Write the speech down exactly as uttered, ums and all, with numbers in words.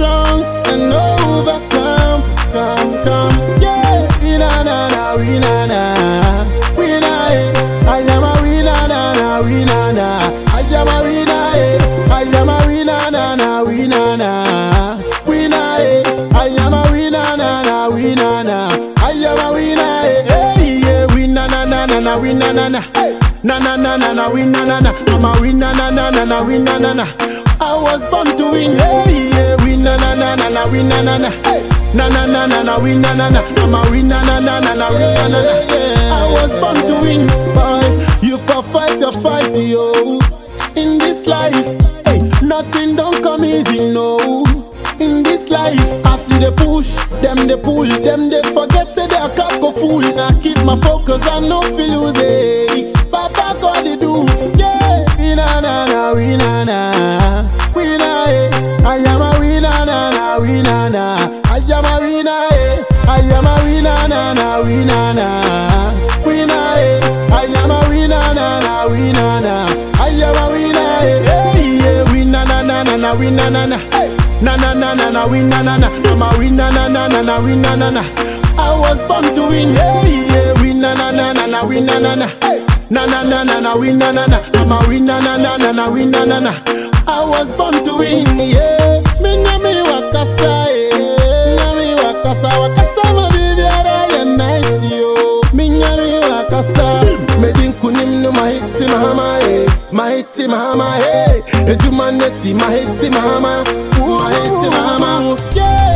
strong and overcome. Come, come, yeah. We na na na, we na na, we na eh. I am a we na na na, we na na. I am a we na eh. I am a we na na na, we na na. We na eh. I am a we na na na, we na na. I am a we na eh. Hey, yeah. We na na na na na, we na na na. Na na na na na, we na na na. I'm a we na na na na na, we na na na. I was born to win, hey, yeah. We na na na na na, we na na na. Na na na na na, we na na na. I'm a we na na na na na, we na na na. I was born to win, boy. You for fight your fight, yo. In this life, hey, nothing don't come easy, no. In this life, as you they push, them they pull, them they forget say they a can't go fool. I keep my focus and no feel lose, hey. Papa God they do, yeah. We na na na, we na na, we na eh. I am a we na na na, we na na. I am a we na eh. I am a we na na na, we na na, we na eh. I am a we na na na, we na na. I am a we na eh. Hey, yeah. We na na na na na, we na na na. Na na na na na, we na na na. I'm a we na na na na na, we na na na. I was born to win, hey, yeah. We na na na na na, we na na na. Na na na na na, we na na na. I'm a we na na na na na, we na na na. I was born to win, yeah. Me na me wakasa, yeah. Na me wakasa, wakasa ma bibiara ya nice yo. Me na me wakasa. Me din kunim no mahiti mahama, eh. Mahiti mahama, eh. Ejuma nesi mahiti mahama, mahiti mahama, yeah.